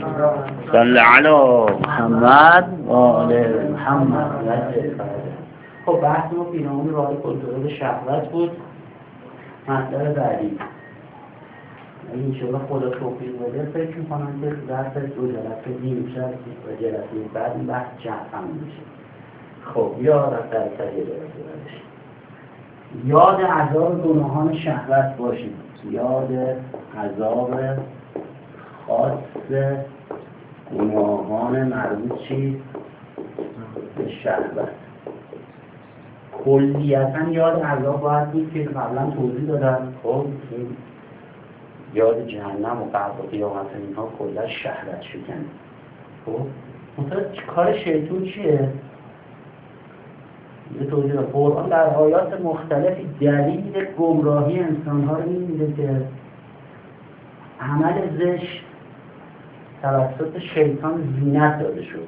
صل علی محمد و آل محمد. خب بحث ما پیرامون راه کنترل شهوت بود. مطلب بعدی این شما خدا توفیق بده فکر می‌کنم که درس دو جلسه نیم ساعت و جلسه بعد این بحث جمع میشه. خب یا رفتر یه جلسه بعدش یاد عذاب گناهان شهوت باشید. یاد عذاب خاص گناهان مربوط چی؟ به شهوت. کلیتاً یاد عذاب باید بود که قبلا توضیح دادم. خب یاد جهنم و قبر و قیامت اینها کلا شهوت شکن. خب مثلا کار شیطان چیه؟ یه توضیح دادم. قرآن در آیات مختلفی دلیل گمراهی انسان‌ها رو می‌بینه که عمل زشت توسط شیطان زینت داده شد.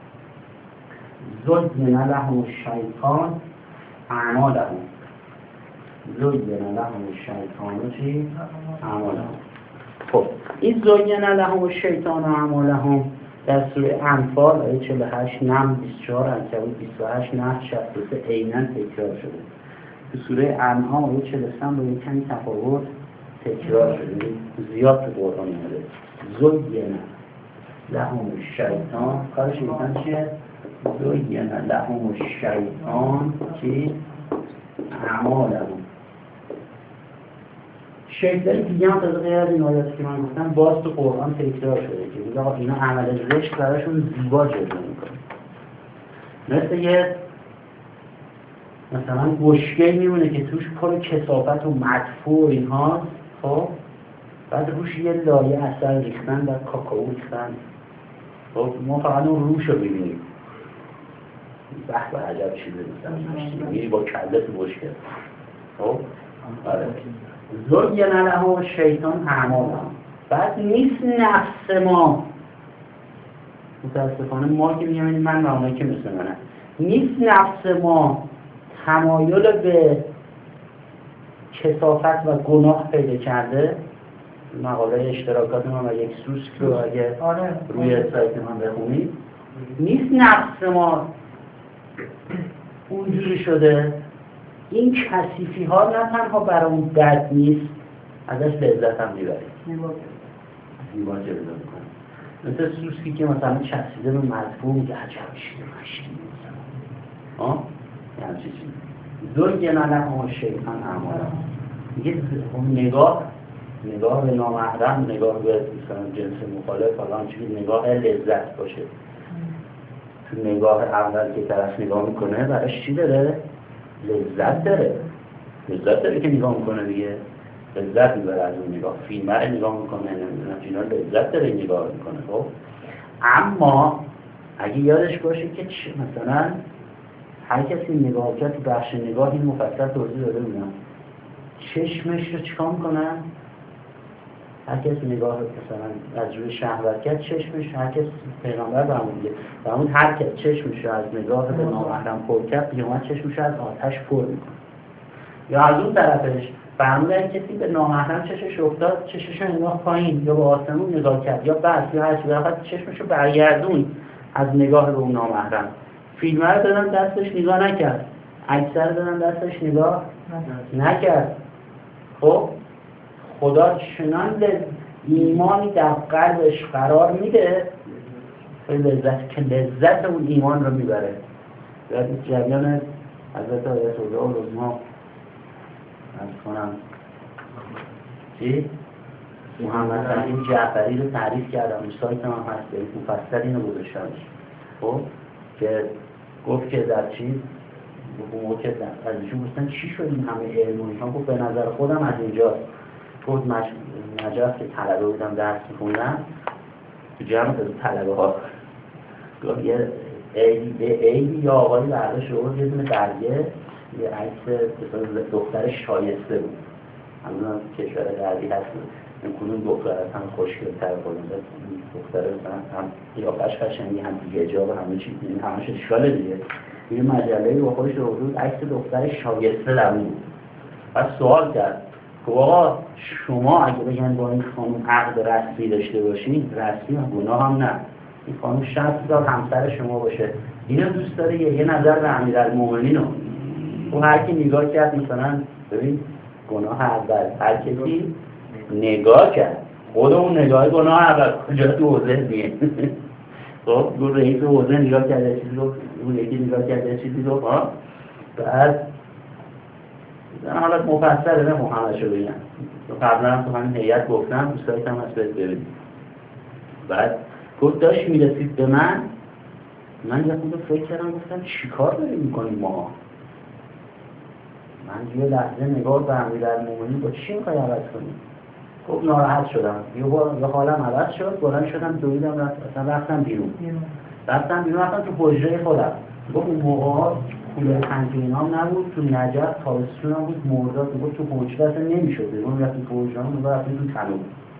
زین لهم الشیطان اعمالهم. زین لهم الشیطان چی؟ اعمالهم. خب این زین لهم الشیطان اعمالهم در سوره انفال آیه 48 نم 24 عنکبوت 28 نحل 63 عیناً تکرار شده. تو سوره انعام آیه 43 با یک کمی تفاوت تکرار شده. زیاد تو قرآن اومده. زین لهم الشیطان. کار شیطان چیه؟ زین لهم الشیطان چی؟ اعمالهم. شیطان دیگه هم تازه غیر از این آیاتی که من گفتم باز تو قرآن تکرار شده که میگه آقا اینا عمل زشت براشون زیبا جلوه میکنه. مثل یه مثلا بشکه میمونه که توش پر کثافت و مدفوع و اینها. خب بعد روش یه لایه عسل ریختن و کاکائو ریختن. خب ما فقط اون روش رو ببینیم. به عجب چیزه مثلا میری با کله تو بشکه. خب آره زین لهم الشیطان اعمالهم. بعد نیست نفس ما، متاسفانه ما که میگم من و اونایی که مثل منه، نیست نفس ما تمایل به کثافت و گناه پیدا کرده. مقاله اشتراکات من و یک سوسک رو اگه روی سایت من بخونید، نیست نفس ما اونجوری شده. این کثیفی ها نه تنها برای اون بد نیست، ازش لذت هم میبرید، زیبا جلوه میکنه. مثل سوسکی که مثلا چسبیده به مدفوع میگه عجب چیزه مشکی مثلا یه همچه چیزی. زین لهم الشیطان اعمالهم. میگه نگاه به نامحرم، نگاه به جنس مخالف فلان چیزی، نگاه لذت باشه. تو نگاه اول که طرف نگاه میکنه براش چی داره؟ لذت داره که نگاه میکنه دیگه. لذت میبره از اون نگاه. فیلم رو نگاه میکنه، نمیدونم اینا لذت داره نگاه میکنه. خب اما اگه یادش باشه که مثلا هر کسی نگاه کرد تو بخش نگاه این مفصل توضیح داده بودم، چشمش رو چیکار میکنن؟ هر کسی نگاه مثلا از روی شهوت کرد چشمش، هر کسی پیغمبر برمون هر کس چشمش رو از نگاه به نامحرم پر کرد قیامت چشمش رو از آتش پر میکنه. یا از اون طرفش فرمودن کسی به نامحرم چشمش افتاد، چشمش رو نگاه پایین یا به آسمون نگاه کرد یا بس یا هر چیزی فقط چشمش رو برگردون از نگاه به اون نامحرم. فیلم رو دادن دستش نگاه نکرد، اکثر دادن دستش نگاه نکرد. خب خدا چنان ایمانی در قلبش قرار میده که لذت اون ایمان رو میبره. در جریان حضرت آیت الله العظما از کنم چی؟ محمد رحیم جعفری رو تعریف کردم، سایت هم هست برید مفصل اینو گذاشتمش. خب که گفت که در چیز اون موقع از ایشون گفتن چی شد این همه علم و ایشان گفت به نظر خودم از اینجاست. خود نجاست که طلبه بودم درس میخوندم تو جمع طلبه ها گفت یه عیدی یا آقایی برداشت رو یه دونه برگه یه عکس دختر شایسته بود. همون کشور غربی هست این کدوم دختر از هم خوشگل‌تر کنیم دختر هم قیافش قشنگی هم دیگه حجاب همه چیز این همش اشکاله دیگه. یه مجله با خودش رو بود عکس دختر شایسته در بود. بعد سوال کرد خب آقا شما اگه بگن با این خانم عقد رسمی داشته باشین، رسمی هم گناه هم نه، این خانم 60 سال همسر شما باشه، اینو دوست داره یه نظر به امیرالمومنین رو و هر کی نگاه کرد مثلا ببین گناه اول هر کسی نگاه کرد خود اون نگاه گناه اول کجا تو حوزه دیگه خب رو رئیس حوزه نگاه کرده چیزی رو اون یکی نگاه کرده چیزی رو بعد حالت مفصله نه همه شو بگم قبلا هم تو همین هیئت گفتم دوستایت هم هست ببینید بعد گفت داشت میرسید به من یه خود فکر کردم گفتم چی کار داریم میکنیم ما من یه لحظه نگاه به امیرالمومنین با چی میخوای عوض کنیم گفت ناراحت شدم یه حالم عوض شد بلند شدم دویدم رفتم بیرون رفتم تو حجره خودم گفت اون موقع کولر پنکینام نبود تو نجف تابستون هم بود مرداد گفت تو حجره اصلا نمیشد اون رفتم تو حجره هم رفتم تو تنور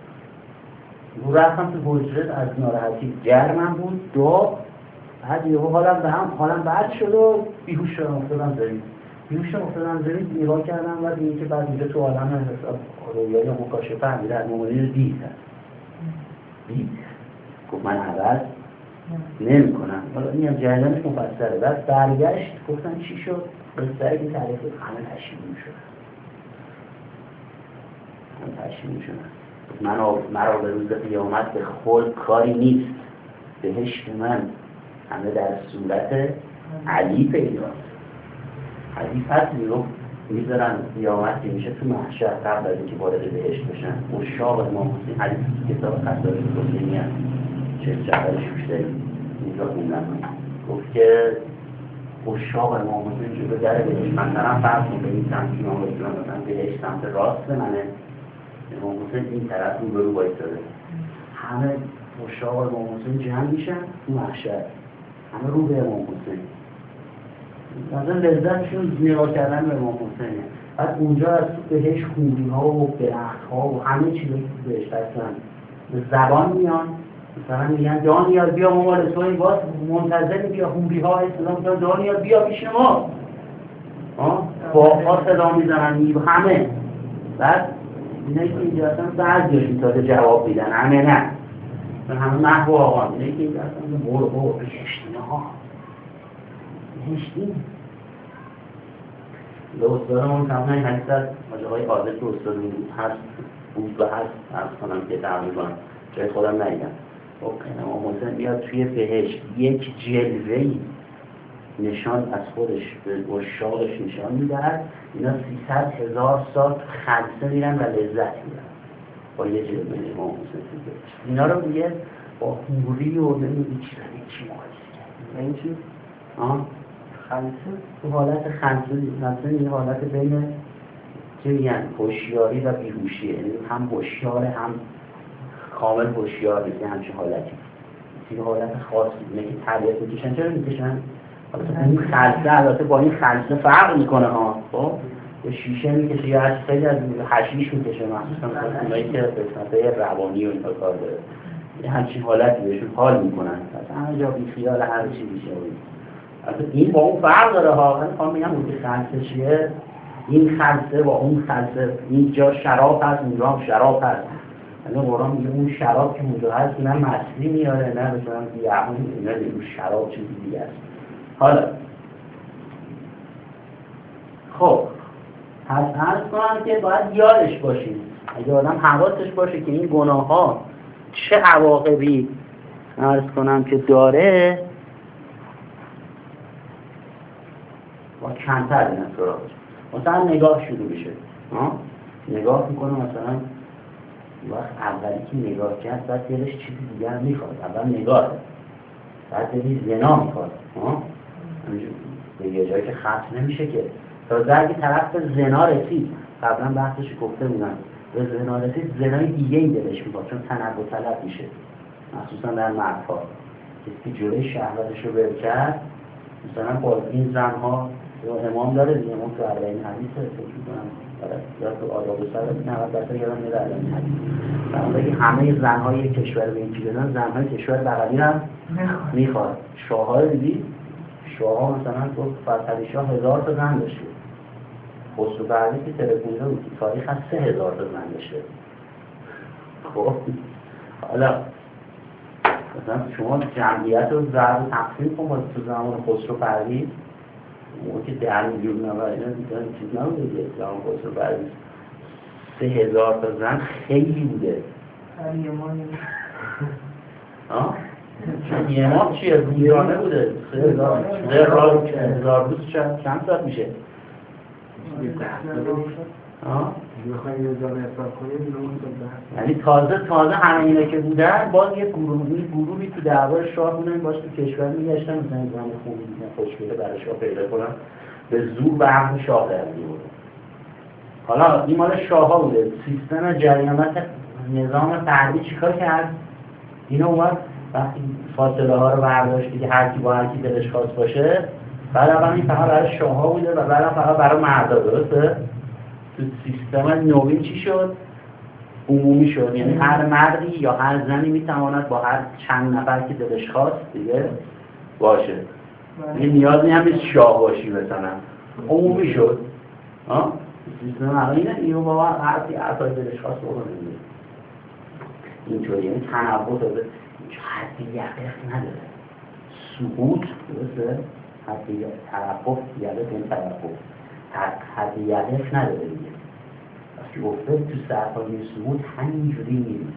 رفتم تو حجره از ناراحتی گرمم بود دو بعد یهو حالم بد شد و بیهوش شدم افتادم زمین نگاه کردم و دیگه که بعد اینجا تو عالم حساب رویای مکاشفه امیرالمومنین رو دید گفت من عوض نمی کنم حالا این هم جریانش مفصله بعد برگشت گفتم چی شد؟ قصه که تعریف همه تشمیل شدن مرا به روز قیامت به خلد کاری نیست بهشت من همه در صورت علی پیداست حدیث هست میذارن قیامت که میشه تو محشر قبل از اینکه وارد بهشت بشن مشاق امام حسین حدیث کتاب خصائص حسینی هست چه جعبر شوشتری اینجا خوندن گفت که مشاق امام حسین جلو در بهشت مثلا فرض کن به این سمت امام حسین مثلا بهشت سمت راست منه امام حسین این طرف رو برو بایستاده همه مشاق امام حسین جمع میشن تو محشر همه رو به امام حسین مثلا لذتشون نگاه کردن به امام حسینه بعد اونجا از تو بهش خوبی ها و درخت ها و همه چیزایی که بهش هستن به زبان میان مثلا میگن دانیال بیا ممال تو این باز منتظر بیا خوبی ها اسلام دانیال بیا پیش ما با صدا میزنن همه بعد اینایی که اینجا هستن بعضیشون تازه جواب میدن همه نه همه محو آقا اینایی که اینجا هستن برو بهشتینه ها هشتیم به استادمون کمنای حدیثت مجاقای عادت که استاد بود و هست عرض کنم که تقریبا جای خودم ندیدم امام حسین بیاد توی بهشت یک جلوه‌ای نشان از خودش به عشاقش نشان میدهد اینا 300,000 سال خلسه میرن و لذت میرن با یه جلوه امام حسین توی بهشت اینا رو میگه با حوری و نمیدونی چی مقایسه کرد این چی؟ خلسه تو حالت خلسه یه حالت بین چه میگن هوشیاری و بیهوشیه یعنی هم هوشیار هم کامل هوشیار نیست همچین حالتی یه حالت خاصی اینه که تربیت میکشن چرا میکشن؟ این خلسه البته با این خلسه فرق میکنه خب به شیشه میکشه یا از خیلی از حشیش میکشه مخصوصا اونایی که قسمتای روانی و اینطور کار داره یه همچین حالتی بهشون حال میکنن همه جا بی خیال هر چیزی شوید این با اون فرق داره ها من میخوام بگم اون خلسه چیه این خلسه با اون خلسه اینجا شراب هست اونجا هم شراب هست یعنی قرآن میگه اون شراب که اونجا هست نه مصری میاره نه مثلا بیعمون اینا اون شراب چیزی دیگه است حالا خب پس عرض کنم که باید یادش باشید اگه آدم حواسش باشه که این گناه ها چه عواقبی عرض کنم که داره با کمتر این سراغش مثلا نگاه شروع بشه نگاه میکنه مثلا وقت اولی که نگاه کرد بعد دلش چیزی دیگر میخواد اول نگاه بعد دلی زنا میخواد به یه جایی که ختم نمیشه که تا درگی طرف به زنا رسید قبلا بحثش گفته بودن به زنا رسید زنای دیگه ای دلش میخواد چون تنب و طلب میشه مخصوصا در مردها کسی که جلوی شهوتش رو بر کرد مثلا با این زنها امام داره دیگه امام تو اربعین حدیثه فکر میکنم یا تو آداب سر 90% یادم میاد اربعین حدیث بنابراین همه زنهای کشور به این چیز دادن زنهای کشور بغلی هم میخواد شاه‌ها رو دیدی؟ شاه‌ها مثلا تو فتحعلی شاه 1000 تا زن داشته خسرو پرویز که ترکونده بود که تاریخ از 3000 تا زن داشته. خب حالا مثلا شما جمعیت رو ضرب تقسیم کن با تو زمان خسرو پرویز، اون که 10 میلیون نفر اینا دیدن چیز نبوده دیگه. زمان خسرو پرویز 3000 تا زن خیلی بوده. چون یه ماه چیه؟ روزانه بوده 3000 روز چند ساعت میشه؟ یعنی تازه همه اینا که بودن باز یه گروهی تو دربار شاه بودن، باز تو کشور میگشتن مثلا زن خوبی دیدن خوشگله برای شاه پیدا کنن به زور به عقل شاه در می‌آوردن. حالا این مال شاه ها بوده. سیستم جریانات نظام فردی چیکار کرد؟ اینا اومد وقتی فاصله ها رو برداشت که هر کی با هر کی دلش خواست باشه، بعد اول این فقط برای شاه ها بوده و بعد فقط برای مردا. درسته؟ تو سیستم نوین چی شد؟ عمومی شد. یعنی هر مردی یا هر زنی میتواند با هر چند نفر که دلش خواست دیگه باشه. یعنی نیازی هم نیست شاه باشی مثلا، عمومی شد. سیستم اینه اینو با هر دلش خواست بکنه. اینطوری یعنی تنوع داره، حدی یقف نداره. سقوط درسته؟ حدی توقف یقف این توقف حدی یقف نداره دیگه. وقتی گفته تو سرپایه سقوط همینجوری میریم.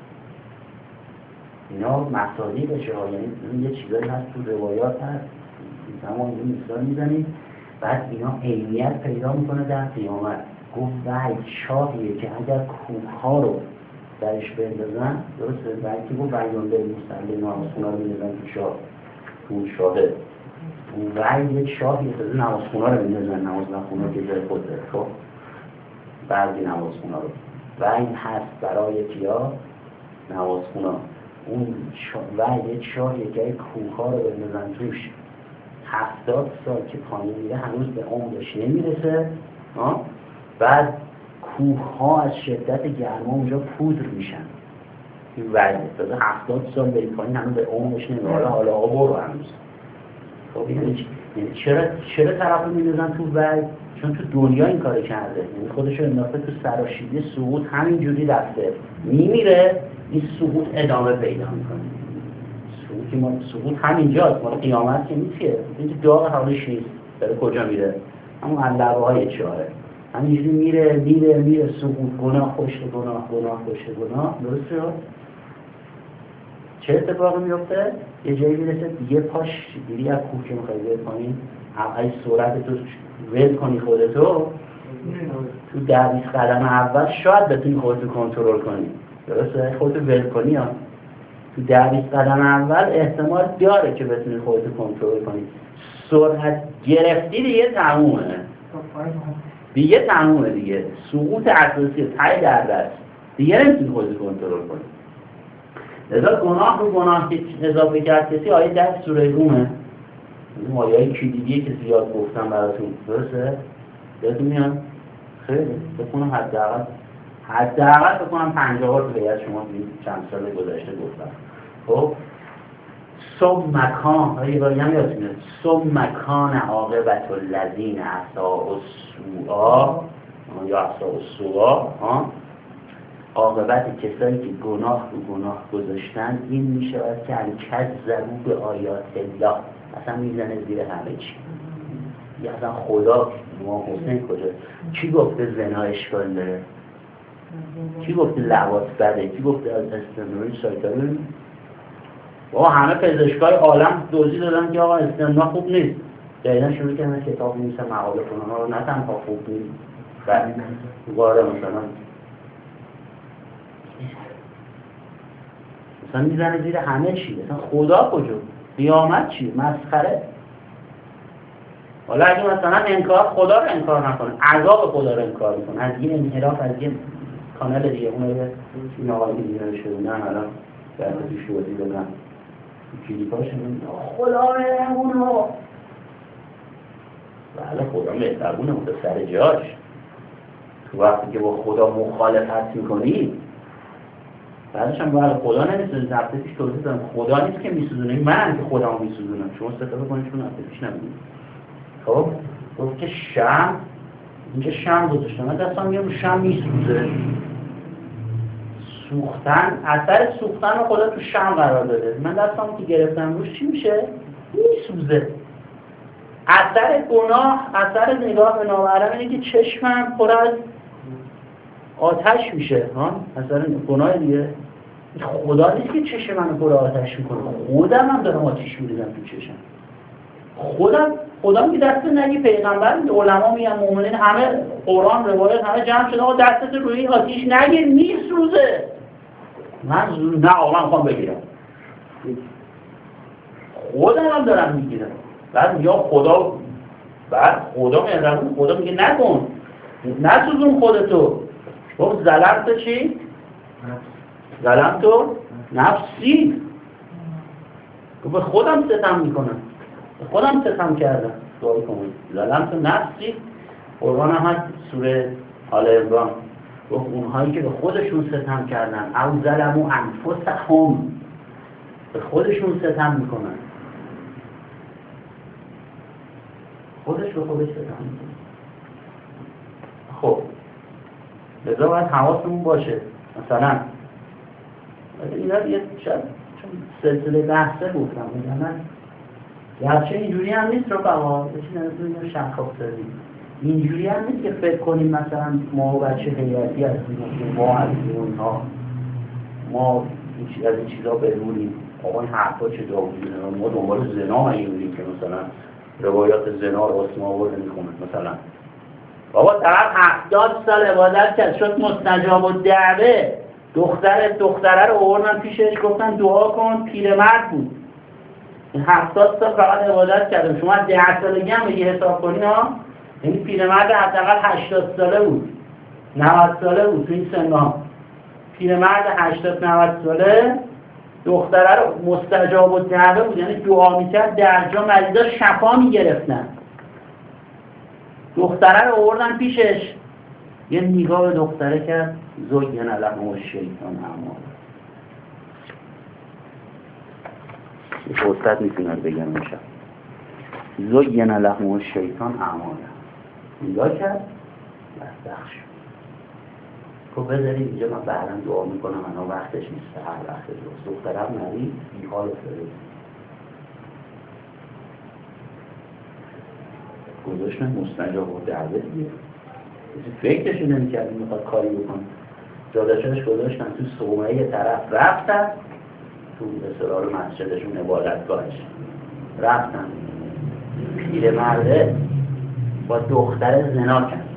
اینا مصادیق بشه ها، یعنی یه چیزایی هست تو روایات هست زمان این مثال میزنیم، بعد اینا عینیت پیدا میکنه در قیامت. گفت وحی شاهیه که اگر کوه‌ها رو درش بندازن، درسته؟ وحی که گفت وحیان دل مستقل نامسخونا رو میندازن تو شاه، تو شاهد. وحی یک شاهیه که نمازخونا رو میندازن، نماز نخونا که جای خود داره. خب بعضی نمازخونا رو وحی هست برای کیا؟ نمازخونا. اون وحی یک شاهیه که کوه‌ها رو بندازن توش 70 سال که پایین میره هنوز به عمرش نمیرسه. بعد کوه ها از شدت گرما اونجا پودر میشن. این وعده داده 70 سال به پایین هنوز به عمرش نمیره. حالا آقا برو هنوز. خب یعنی چرا طرف رو میندازن تو وعده؟ چون تو دنیا این کار کرده، یعنی خودش رو انداخته تو سراشیبی سقوط، همینجوری رفته میمیره، این سقوط ادامه پیدا میکنه. سقوط همینجاست، مال قیامت که نیست که اینجا داغ حالش نیست. داره کجا میره؟ همون علبه های چاره همینجوری میره سقوط، گناه پشت گناه، گناه پشت گناه. درست شد؟ چه اتفاقی میفته؟ یه جایی میرسه دیگه پاش دیگه از کوه که میخوای ول کنی، اول صورت تو ول کنی خودتو، تو 10-20 قدم اول شاید بتونی خودتو کنترل کنی. درسته؟ خودتو ول کنی ها. تو 10-20 قدم اول احتمال داره که بتونی خودتو کنترل کنی. سرعت گرفتی دیگه تمومه. دیگه سقوط اساسی پای در دست دیگه نمیتونی خودت کنترل کنی. لذا گناه رو گناه که اضافه کرد کسی آیه 10 سوره رومه، این آیه‌های کلیدیه که زیاد گفتم براتون. درسته؟ یادتون میاد؟ خیلی بکنم حداقل بکنم 50 بار تو بیاد شما چند سال گذشته گفتم. خب ثم مکان یه باری هم یادتون میاد ثم مکان عاقبت الذین اساءوا السوء یا اساءوا السوء، عاقبت کسایی که گناه رو گناه گذاشتن این میشود که کذبوا به آیات الله، اصلا میزنه زیر همه چی. یا اصلا خدا امام حسین کجا؟ کی گفته زنا اشکال داره؟ کی گفته لواط بده؟ کی گفته از استمراری سایتاری؟ بابا همه پزشکای عالم توضیح دادن که آقا استمنا خوب نیست. جدیدن شروع کردن کتاب می‌نویسن، مقاله کنن رو، نه تنها خوب نیست بلکه وارد مثلا میزنه زیر همه چی. مثلا خدا کجا؟ قیامت چی؟ مسخره. حالا اگه مثلا خدا رو انکار نکنه، عذاب خدا رو انکار میکنه، از این انحراف از این کانال دیگه اون رو این آقایی دیگه شدونن الان در توش توضیح دادن کلیپاش خدا مهربونه بله خدا مهربونه اون سر جاش. تو وقتی که با خدا مخالفت میکنی بعدش هم باید خدا نمیسوزه. هفته پیش توضیح دادم خدا نیست که میسوزونه، من که خدا میسوزونم. شما ستاره کنید چون هفته پیش نمیدونید. خب گفت که شمع اینجا شمع گذاشتم، من دستم میگم شمع میسوزه. سوختن، اثر سوختن رو خدا تو شمع قرار داده. من دستم که گرفتم روش چی میشه؟ میسوزه. اثر گناه، اثر نگاه به نامحرم اینه که چشمم پر از آتش میشه. اثر گناه دیگه. خدا نیست که چشم منو پر آتش میکنه، خودم هم دارم آتش میریزم تو چشم. خودم که دست نگی پیغمبر، علما میگن مؤمنین همه قرآن روایت همه جمع شده، آقا دستت روی آتش نگیر میسوزه. من نه آقا من میخوام بگیرم، خودم هم دارم میگیرم. بعد یا خدا مهربون، خدا میگه نکن، نسوزون خودتو. خب ظلمت چی؟ ظلمتو نفسی. به خودم ستم میکنم، به خودم ستم کردم. دعا کنید ظلمتو نفسی. قرآن هم هست سوره آل عمران، و اونهایی که به خودشون ستم کردن او ظلموا انفسهم، به خودشون ستم میکنن. خودش به خودش ستم میکنه. خب لذا باید حواسمون باشه. مثلا اینا یه شاید چون سلسله بحثه گفتم من گرچه اینجوری هم نیست رو بقا بچین شخص سازی، اینجوری هم نیست که فکر کنیم مثلا ما بچه حیاتی هستیم، ما هستیم اونها، ما از این چیزا برونیم. آقا این حرفا چه داوودونه، ما دنبال زنا میگیم که مثلا روایات زنا رو اسم آورده میکنه. مثلا بابا طرف 70 سال عبادت کرد شد مستجاب الدعوه، دختره رو آوردن پیشش گفتن دعا کن، پیرمرد بود. این 70 سال فقط عبادت کردم. شما 10 سالگی هم بگی حساب کنین ها، یعنی پیرمرد حداقل 80 ساله بود، 90 ساله بود تو این سن‌ها. پیرمرد 80 90 ساله دختره رو مستجاب الدعوه بود، یعنی دعا میکرد در جا مریضا شفا میگرفتن. دختره رو آوردن پیشش، یه نگاه به دختره کرد، زین لهم الشیطان اعمالهم. یه فرصت میتونم بگم امشب زین لهم الشیطان اعمالهم. نگاه کرد بخش تو بذارید اینجا، من بعدا دعا میکنم، انا وقتش نیست، هر وقت درست. دخترم مریض بی حال افتاده، گذاشتن مستجاب الدعوه دیگه، فکرش نمی‌کرد میخواد کاری بکنه. داداشش گذاشتن تو صومعه یه طرف، رفتن تو اصرار مسجدشون عبادتگاهش، رفتن پیرمرده با دختر زنا کرد،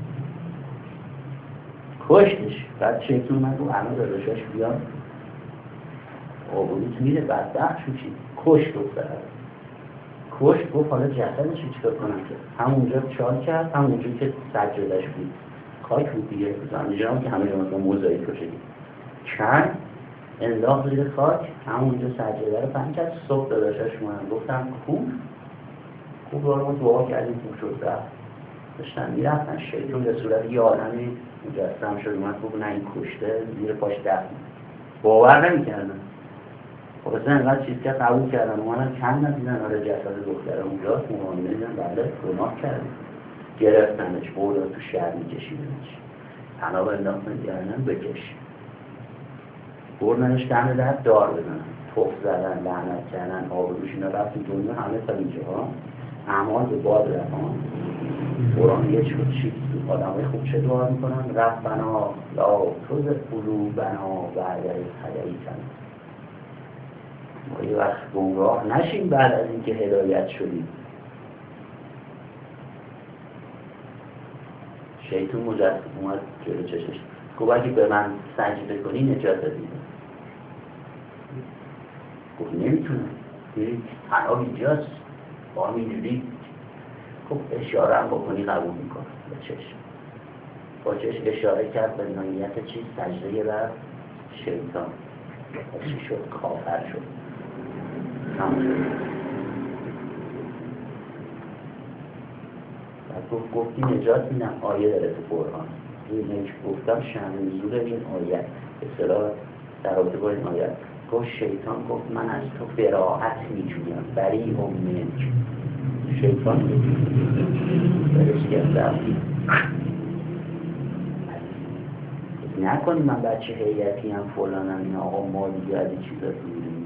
کشتش. بعد شیطون من رو همه داداشش بیاد آبروت میره، بدبخت شو چی کشت دختره، کشت. گفت حالا جسدش چیکار کنم که همونجا چال کرد، همونجا که سجادش بود خاک بود دیگه، زنجیرم هم که همه مثلا موزاییک رو شدید چند انداخت زیر خاک، همونجا سجاده رو پهن کرد. صبح داداشش من گفتم خوب رو ما دعا کردیم، خوب شد رفت. داشتن میرفتن شیطون به صورت یه آدمی مجسم شد، اومد گفت نه این کشته، زیر پاش دفن. باور نمی‌کردن. خب اصلا اینقدر چیز که قبول کردن، اومدن کندن دیدن آره جسد دختر اونجاست، موامنه دیدن بله گناه کردن، گرفتنش بردن تو شهر میکشیدنش، تناب انداختن گردن بکش، بردنش دم در دار بزنن، توف زدن، لعنت کردن، آبروش اینا رفت تو دنیا همه تا اینجاها اعمال به باد رفتن. قرآن یه چیز آدمای خوب چه دعا میکنن؟ ربنا لا تزغ قلوبنا بعد إذ هدیتنا. ما یه وقت گمراه نشیم بعد از اینکه هدایت شدیم. شیطون مجسم اومد جلو چشش گفت اگه به من سجده کنی نجات میدم. گفت نمیتونم، تناب اینجاست با هم اینجوری. خب اشاره هم بکنی قبول میکنم. با چشم اشاره کرد به نایت چیز سجده بر شیطان. چی شد؟ کافر شد. بعد گفتی نجات میدم، آیه داره تو قرآن. این گفتم شأن نزول این آیه اصطلاح در رابطه با این آیه. گفت شیطان گفت من از تو براءت میجویم، بری منک. شیطان برش کرد رفتی نکنی من بچه هیئتی هم فلانم این آقا ما دیگه از این چیزا میدونیم.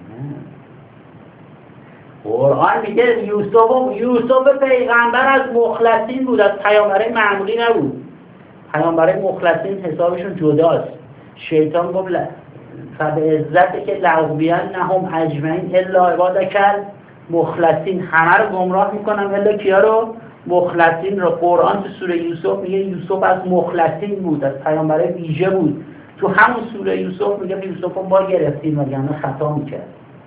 قرآن میگه یوسف پیغمبر از مخلصین بود، از پیامبرای معمولی نبود. پیامبرای مخلصین حسابشون جداست. شیطان گفت فبعزتک لأغوینهم اجمعین الا عبادک المخلصین، همه رو گمراه میکنم الا کیا رو؟ مخلصین رو. قرآن تو سوره یوسف میگه یوسف از مخلصین بود، از پیامبرای ویژه بود. تو همون سوره یوسف میگه یوسف رو ما گرفتیم وگرنه خطا میکرد.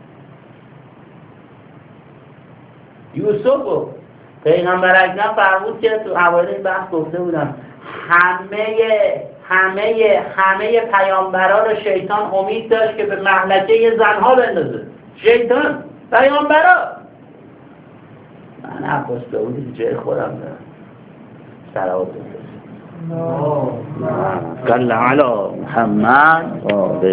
یوسف رو پیغمبر اکرم فرمود که تو اوایل این بحث گفته بودم همه پیامبرا رو شیطان امید داشت که به مهلکه زنها بندازه. شیطان پیامبرا. من عباس داودی جای خودم دارم صلوات الله صلی علی محمد